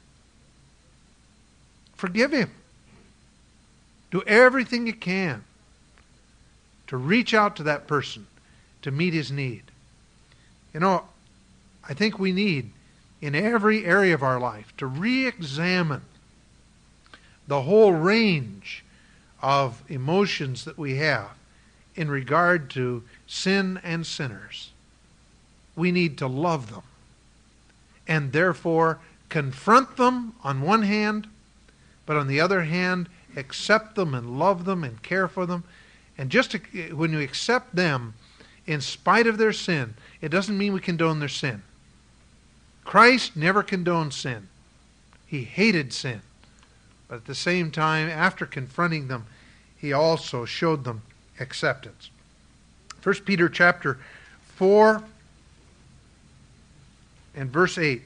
Forgive him. Do everything you can to reach out to that person to meet his need. You know, I think we need in every area of our life to re-examine the whole range of emotions that we have in regard to sin and sinners. We need to love them and therefore confront them on one hand, but on the other hand, accept them and love them and care for them. And just to, when you accept them in spite of their sin, it doesn't mean we condone their sin. Christ never condoned sin. He hated sin. But at the same time, after confronting them, He also showed them acceptance. First Peter chapter four and verse eight.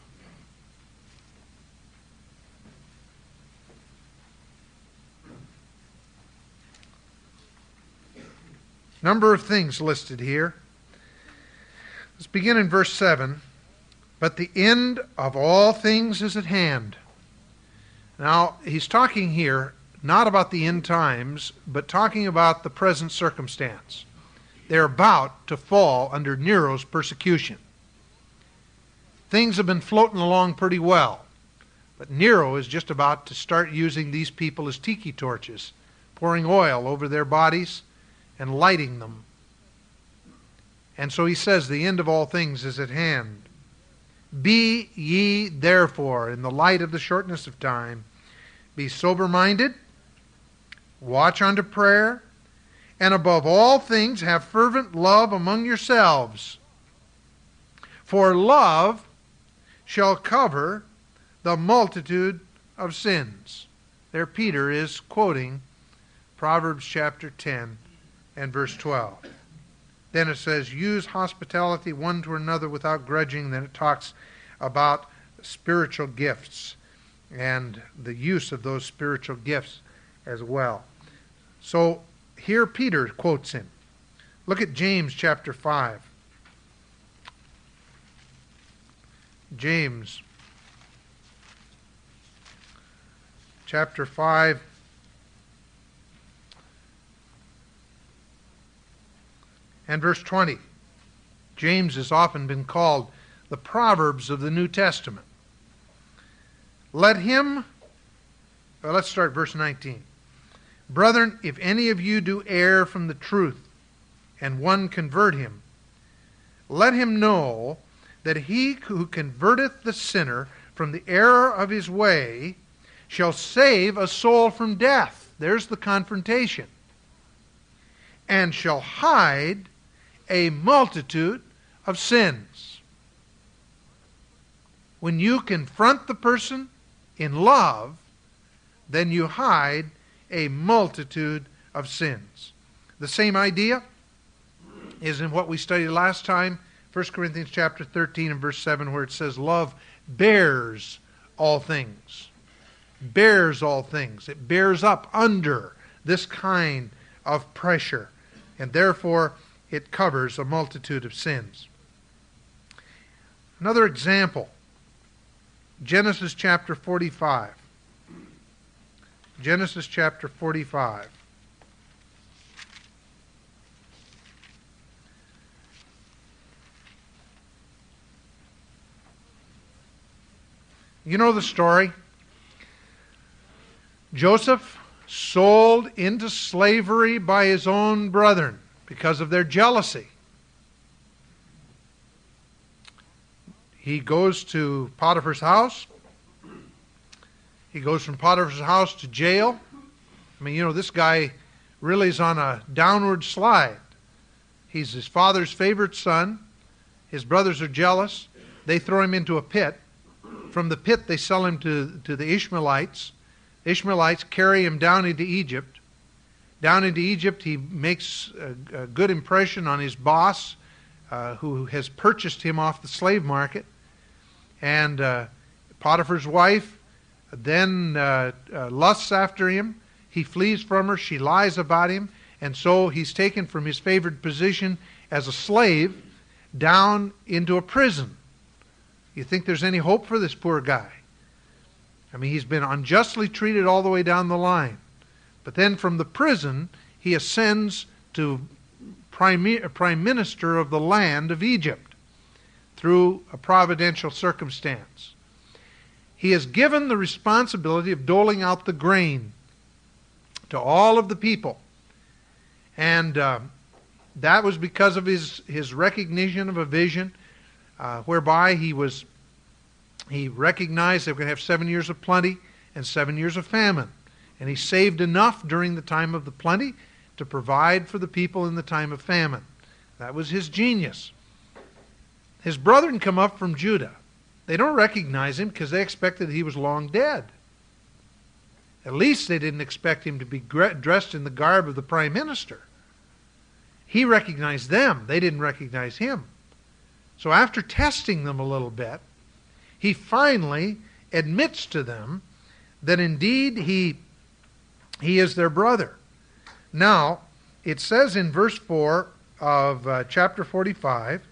Number of things listed here. Let's begin in verse seven. But the end of all things is at hand. Now, he's talking here not about the end times, but talking about the present circumstance. They're about to fall under Nero's persecution. Things have been floating along pretty well, but Nero is just about to start using these people as tiki torches, pouring oil over their bodies and lighting them. And so he says, the end of all things is at hand. Be ye therefore, in the light of the shortness of time, be sober-minded, watch unto prayer, and above all things have fervent love among yourselves. For love shall cover the multitude of sins. There Peter is quoting Proverbs chapter ten and verse twelve. Then it says, use hospitality one to another without grudging. Then it talks about spiritual gifts and the use of those spiritual gifts as well. So here Peter quotes him. Look at James chapter five. James chapter five. And verse twenty. James has often been called the Proverbs of the New Testament. Let him, well, let's start verse nineteen. Brethren, if any of you do err from the truth, and one convert him, let him know that he who converteth the sinner from the error of his way shall save a soul from death. There's the confrontation. And shall hide a multitude of sins. When you confront the person in love, then you hide a multitude of sins. The same idea is in what we studied last time, First Corinthians chapter thirteen and verse seven, where it says love bears all things. Bears all things. It bears up under this kind of pressure. And therefore, it covers a multitude of sins. Another example, Genesis chapter forty-five. Genesis chapter forty-five. You know the story. Joseph sold into slavery by his own brethren because of their jealousy. He goes to Potiphar's house. He goes from Potiphar's house to jail. I mean, you know, this guy really is on a downward slide. He's his father's favorite son. His brothers are jealous. They throw him into a pit. From the pit, they sell him to, to the Ishmaelites. The Ishmaelites carry him down into Egypt. Down into Egypt, he makes a, a good impression on his boss, uh, who has purchased him off the slave market. And uh, Potiphar's wife then uh, uh, lusts after him. He flees from her. She lies about him. And so he's taken from his favored position as a slave down into a prison. You think there's any hope for this poor guy? I mean, he's been unjustly treated all the way down the line. But then from the prison, he ascends to prime, prime minister of the land of Egypt through a providential circumstance. He is given the responsibility of doling out the grain to all of the people. And uh, that was because of his, his recognition of a vision uh, whereby he was he recognized they were going to have seven years of plenty and seven years of famine. And he saved enough during the time of the plenty to provide for the people in the time of famine. That was his genius. His brethren come up from Judah. They don't recognize him because they expected he was long dead. At least they didn't expect him to be dressed in the garb of the prime minister. He recognized them. They didn't recognize him. So after testing them a little bit, he finally admits to them that indeed he, he is their brother. Now, it says in verse four of uh, chapter forty-five,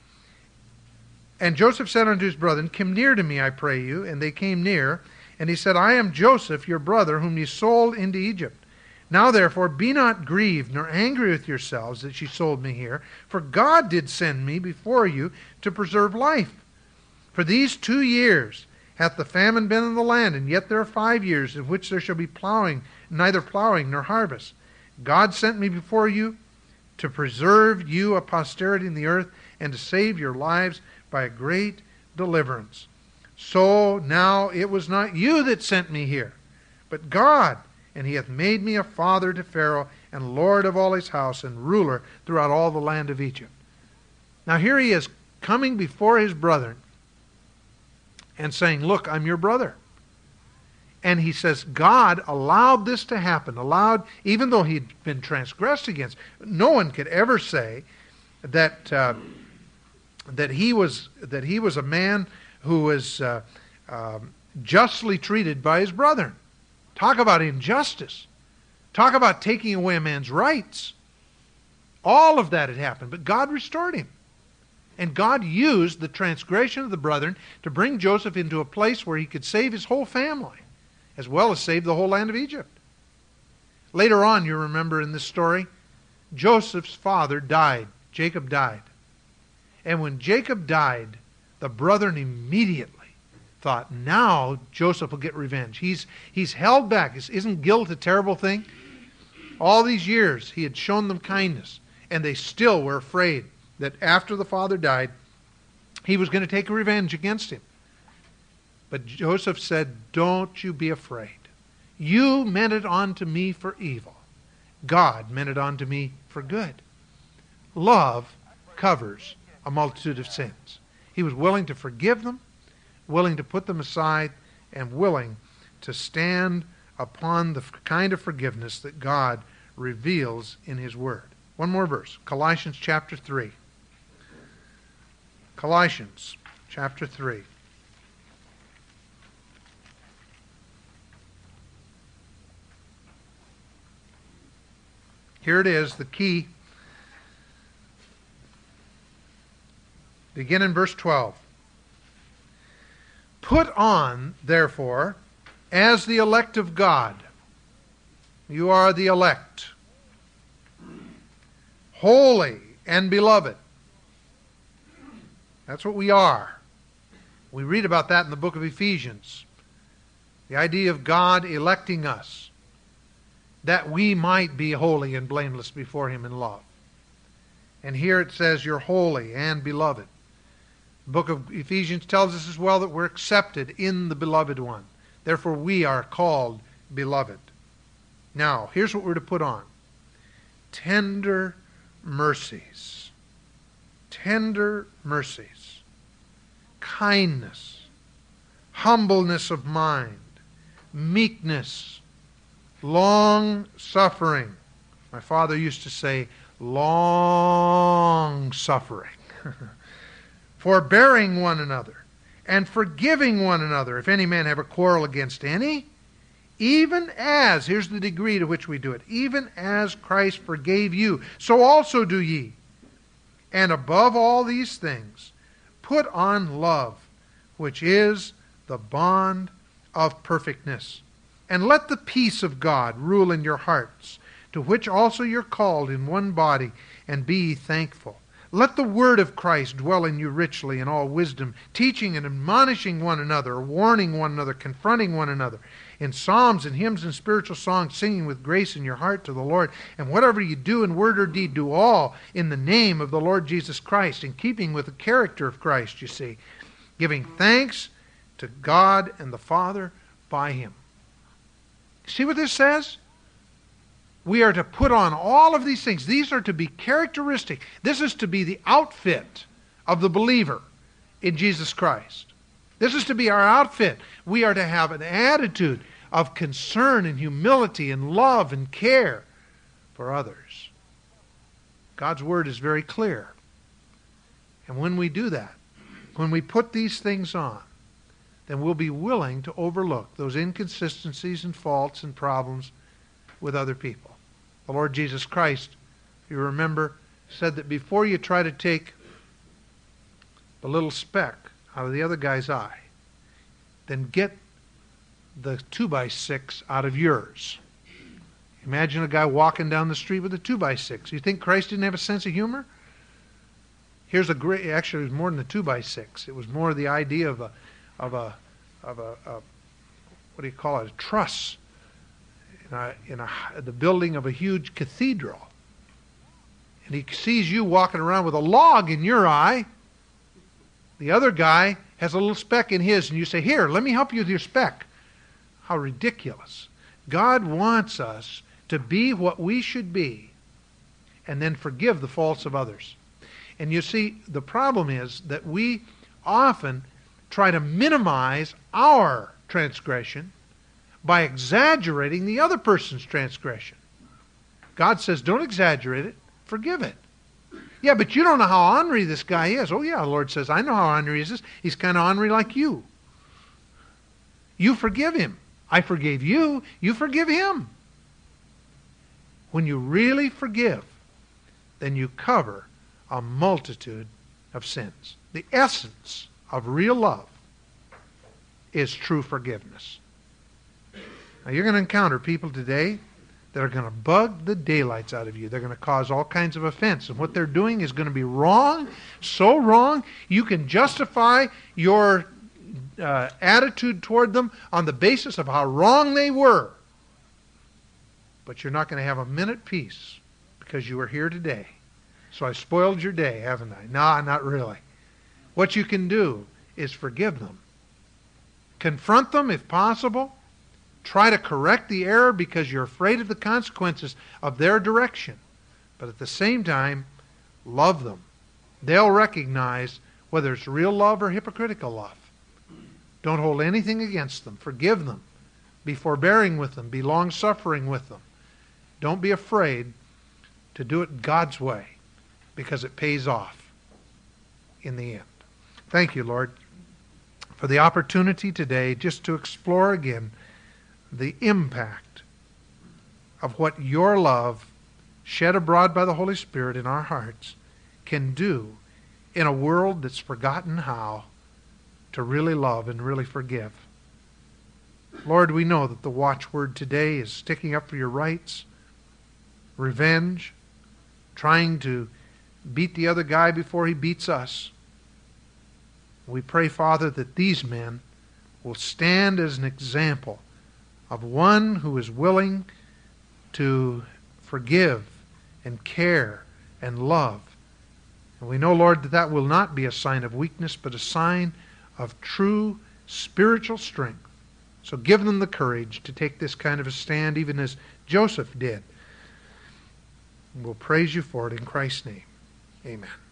and Joseph said unto his brethren, come near to me, I pray you. And they came near. And he said, I am Joseph, your brother, whom ye sold into Egypt. Now therefore be not grieved, nor angry with yourselves that ye sold me here. For God did send me before you to preserve life. For these two years hath the famine been in the land, and yet there are five years in which there shall be plowing, neither plowing nor harvest. God sent me before you to preserve you a posterity in the earth, and to save your lives by a great deliverance. So now it was not you that sent me here, but God, and he hath made me a father to Pharaoh, and lord of all his house, and ruler throughout all the land of Egypt. Now here he is coming before his brethren and saying, look, I'm your brother. And he says God allowed this to happen, allowed, even though he'd been transgressed against. No one could ever say that uh, that he was that he was a man who was uh, um, justly treated by his brethren. Talk about injustice. Talk about taking away a man's rights. All of that had happened, but God restored him. And God used the transgression of the brethren to bring Joseph into a place where he could save his whole family, as well as save the whole land of Egypt. Later on, you remember in this story, Joseph's father died. Jacob died. And when Jacob died, the brethren immediately thought, now Joseph will get revenge. He's, he's held back. Isn't guilt a terrible thing? All these years, he had shown them kindness, and they still were afraid that after the father died, he was going to take revenge against him. But Joseph said, don't you be afraid. You meant it unto me for evil. God meant it unto me for good. Love covers a multitude of sins. He was willing to forgive them, willing to put them aside, and willing to stand upon the kind of forgiveness that God reveals in His Word. One more verse, Colossians chapter three. Colossians chapter three. Here it is, the key. Begin in verse twelve. Put on, therefore, as the elect of God. You are the elect. Holy and beloved. That's what we are. We read about that in the book of Ephesians. The idea of God electing us, that we might be holy and blameless before Him in love. And here it says, you're holy and beloved. The book of Ephesians tells us as well that we're accepted in the beloved one. Therefore, we are called beloved. Now, here's what we're to put on. Tender mercies. Tender mercies. Kindness. Humbleness of mind. Meekness. Long-suffering. My father used to say, long-suffering. Forbearing one another, and forgiving one another, if any man have a quarrel against any, even as, here's the degree to which we do it, even as Christ forgave you, so also do ye. And above all these things, put on love, which is the bond of perfectness. And let the peace of God rule in your hearts, to which also you're called in one body, and be ye thankful. Let the word of Christ dwell in you richly in all wisdom, teaching and admonishing one another, warning one another, confronting one another, in psalms and hymns and spiritual songs, singing with grace in your heart to the Lord. And whatever you do in word or deed, do all in the name of the Lord Jesus Christ, in keeping with the character of Christ, you see, giving thanks to God and the Father by Him. See what this says? We are to put on all of these things. These are to be characteristic. This is to be the outfit of the believer in Jesus Christ. This is to be our outfit. We are to have an attitude of concern and humility and love and care for others. God's Word is very clear. And when we do that, when we put these things on, then we'll be willing to overlook those inconsistencies and faults and problems with other people. The Lord Jesus Christ, if you remember, said that before you try to take the little speck out of the other guy's eye, then get the two by six out of yours. Imagine a guy walking down the street with a two by six. You think Christ didn't have a sense of humor? Here's a great, actually it was more than a two by six. It was more the idea of a, of a, of a, a what do you call it, a truss. In, a, in a, the building of a huge cathedral. And he sees you walking around with a log in your eye. The other guy has a little speck in his, and you say, here, let me help you with your speck. How ridiculous. God wants us to be what we should be and then forgive the faults of others. And you see, the problem is that we often try to minimize our transgression, by exaggerating the other person's transgression. God says, don't exaggerate it, forgive it. Yeah, but you don't know how ornery this guy is. Oh yeah, the Lord says, I know how ornery he is. He's kind of ornery like you. You forgive him. I forgave you. You forgive him. When you really forgive, then you cover a multitude of sins. The essence of real love is true forgiveness. Now you're going to encounter people today that are going to bug the daylights out of you. They're going to cause all kinds of offense. And what they're doing is going to be wrong, so wrong, you can justify your uh, attitude toward them on the basis of how wrong they were. But you're not going to have a minute peace because you were here today. So I spoiled your day, haven't I? No, not really. What you can do is forgive them. Confront them if possible. Try to correct the error because you're afraid of the consequences of their direction. But at the same time, love them. They'll recognize whether it's real love or hypocritical love. Don't hold anything against them. Forgive them. Be forbearing with them. Be long-suffering with them. Don't be afraid to do it God's way because it pays off in the end. Thank you, Lord, for the opportunity today just to explore again the impact of what your love, shed abroad by the Holy Spirit in our hearts, can do in a world that's forgotten how to really love and really forgive. Lord, we know that the watchword today is sticking up for your rights, revenge, trying to beat the other guy before he beats us. We pray, Father, that these men will stand as an example of one who is willing to forgive and care and love. And we know, Lord, that that will not be a sign of weakness, but a sign of true spiritual strength. So give them the courage to take this kind of a stand, even as Joseph did. We'll praise you for it in Christ's name. Amen.